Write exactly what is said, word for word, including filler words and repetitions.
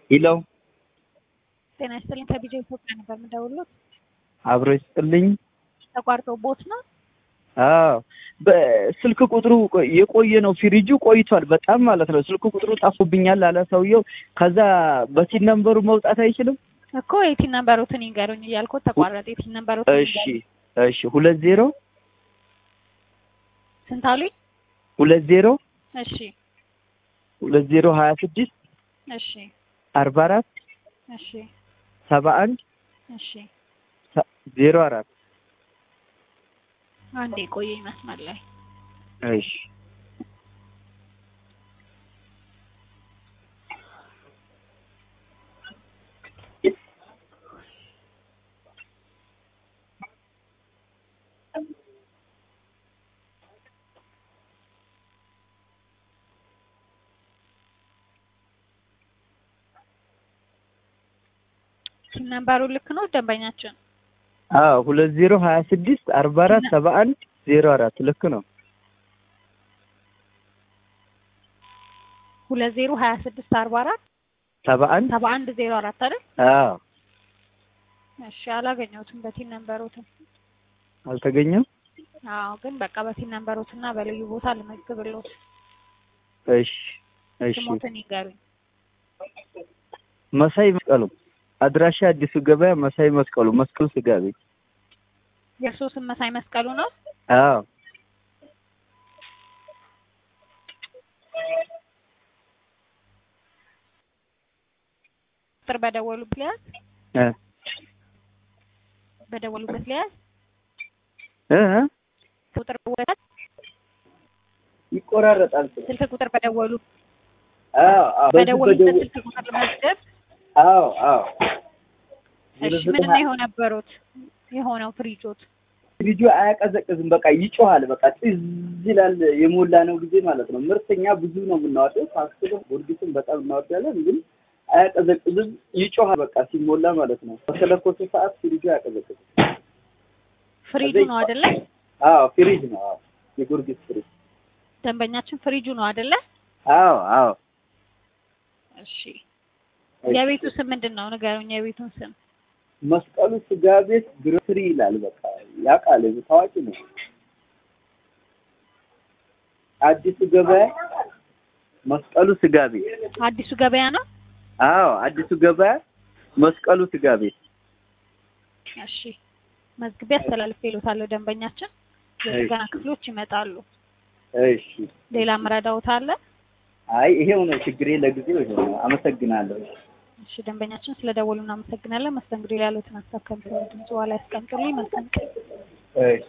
ሄሎ ጤና ይስጥልኝ ከቢጄ ኢትዮጵያ ነበር የምደውልልዎት። አብሮ ይስጥልኝ። ተቋርጦብዎት ነው? አዎ በስልክ ቁጥሩ የቆየ ነው። ፍሪጁ ቆይቷል በጣም ማለት ነው። ስልክ ቁጥሩ ጠፍቶብኛል አለ ሰውየው። ከዛ በቲን ነምበሩ መውጣት አይችልም እኮ የቲን ነምበሩትን ይንገሩኝ እያልኩት ተቋረጠ። የቲን ነምበሩትን እሺ እሺ ሁለት ዜሮ ስንት አሉኝ? ሁለት ዜሮ እሺ ሁለት ዜሮ ሀያ ስድስት እሺ አርባ አራት እሺ ሰባ አንድ እሺ ዜሮ አራት አንዴ ቆየኝ መስመር ላይ። እሺ ነምበሩ ልክ ነው ደንበኛችን? አዎ ሁለት ዜሮ ሀያ ስድስት አርባ አራት ሰባ አንድ ዜሮ አራት ልክ ነው። ሁለት ዜሮ ሀያ ስድስት አርባ አራት ሰባ አንድ ሰባ አንድ ዜሮ አራት አይደል? አዎ እሺ አላገኘሁትም በቲን ነምበሩትን። አልተገኘም? አዎ ግን በቃ በቲን ነምበሩትና በልዩ ቦታ ልመዝግብልዎት። እሺ እሺ ስሞትን ይንገሩኝ። መሳይ መስቀሉ አድራሻ አዲሱ ገበያ መሳይ መስቀሉ መስቀሉ ስጋ ቤት። የእርስዎ ስም መሳይ መስቀሉ ነው? አዎ ቁጥር በደወሉበት ሊያዝ እ በደወሉበት ሊያዝ እ ቁጥር በደወሉበት ይቆራረጣል። ስልክ ቁጥር በደወሉ አዎ አዎ በደወሉበት ስልክ ቁጥር ለመዝገብ። አዎ አዎ እሺ ምንድን ነው የሆነበሩት የሆነው ፍሪጆት? ፍሪጁ አያቀዘቅዝም። በቃ ይጮሃል። በቃ ጥዝ ይላል። የሞላ ነው ጊዜ ማለት ነው። ምርተኛ ብዙ ነው የምናወጣው። ፋክስም ቦርዲስም በጣም እናወጣለን፣ ግን አያቀዘቅዝም። ይጮሃል በቃ ሲሞላ ማለት ነው። በተለኮሰ ሰዓት ፍሪጁ አያቀዘቅዝም። ፍሪጁ ነው አይደለ? አዎ ፍሪጅ ነው። አዎ የጎርጊስ ፍሪጅ። ደንበኛችን ፍሪጁ ነው አይደለ? አዎ አዎ። እሺ የቤቱ ስም ምንድን ነው ንገሩኝ፣ የቤቱን ስም። መስቀሉ ስጋ ቤት ግሮሰሪ ይላል። በቃ ያውቃል፣ ታዋቂ ነው። አዲሱ ገበያ መስቀሉ ስጋ ቤት። አዲሱ ገበያ ነው? አዎ አዲሱ ገበያ መስቀሉ ስጋ ቤት። እሺ መዝግቤ አስተላልፌልዎታለሁ። ደንበኛችን የጥገና ክፍሎች ይመጣሉ። እሺ ሌላ ምረዳዎት አለ? አይ ይሄው ነው ችግሬ ለጊዜው ይሄው ነው። አመሰግናለሁ። እሺ ደንበኛችን ስለደወሉ እናመሰግናለን። መስተንግዶ ላይ ያሉትን ሀሳብ ከምትወዱ ድምጽ ላይ አስቀምጡልኝ። መልካም ቀን። እሺ